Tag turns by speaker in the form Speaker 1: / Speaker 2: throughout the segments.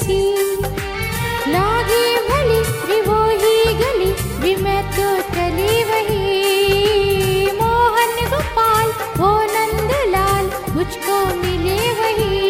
Speaker 1: सी लागी भली री वो ही गली री मैं तो चली वही। मोहन गोपाल वो नंदलाल मुझको मिले वही।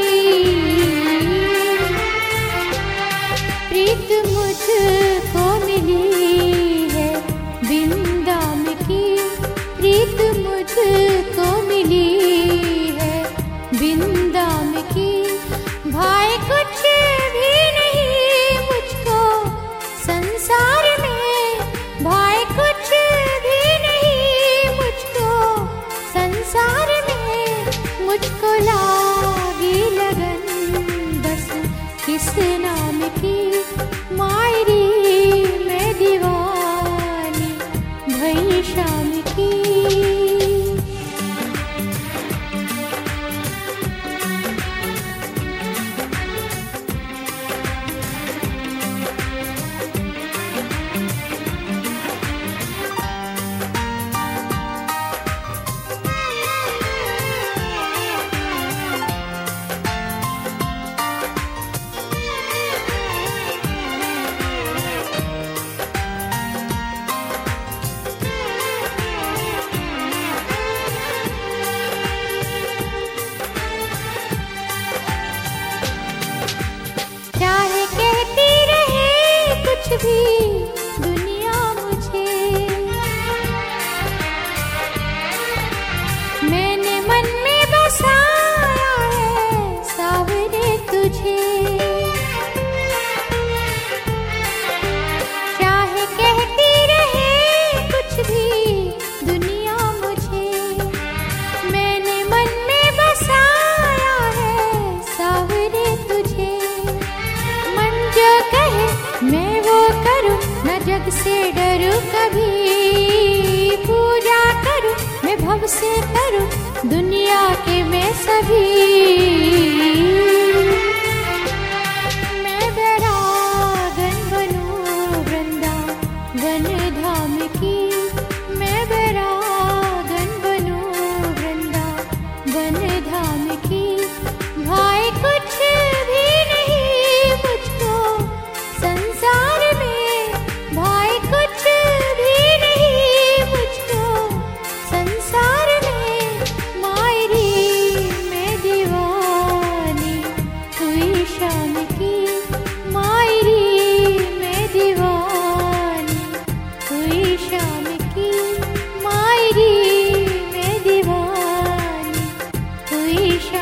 Speaker 1: प्रीत मुझको मिली है बिन दाम की, प्रीत मुझको मिली है बिन दाम की। भाई कुछ भी नहीं मुझको संसार में, भाई कुछ भी नहीं मुझको संसार में। मुझको लागी लगन बस किस नाम की, मायरी मैं दीवानी भई शाम की। भी दुनिया मुझे, मैंने मन में बसाया है सावरे तुझे। चाहे कहती रहे कुछ भी दुनिया मुझे, मैंने मन में बसाया है सावरे तुझे। मन जो कहे मैं वो करूं, न जग से डरूं कभी। पूजा करूं मैं भव से करूं दुनिया के मैं सभी। मैं बैरागन बनूं वृंदावन धाम की, मैं बैरागन बनूं वृंदावन धाम की। भाई कुछ भी नहीं मुझको संसार में, भाई कुछ भी नहीं मुझको संसार में। मायरी मैं दीवानी हुई शाम की, मायरी मैं दीवानी हुई शाम की, मायरी मैं दीवानी हुई शाम